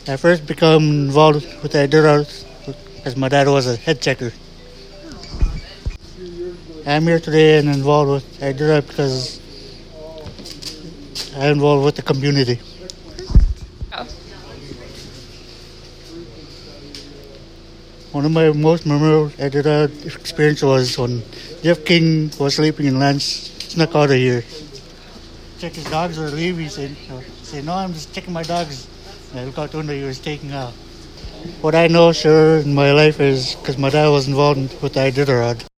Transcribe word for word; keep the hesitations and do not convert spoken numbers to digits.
I first become involved with the Iditarod because my dad was a head checker. I'm here today and involved with Iditarod because I'm involved with the community. Oh. One of my most memorable Iditarod experience was when Jeff King was sleeping and Lance snuck out of here. Check his dogs were leaving. He said, no, he said, no, I'm just checking my dogs. And I looked out the window, he was taking off. What I know, sure, in my life is because my dad was involved with the Iditarod.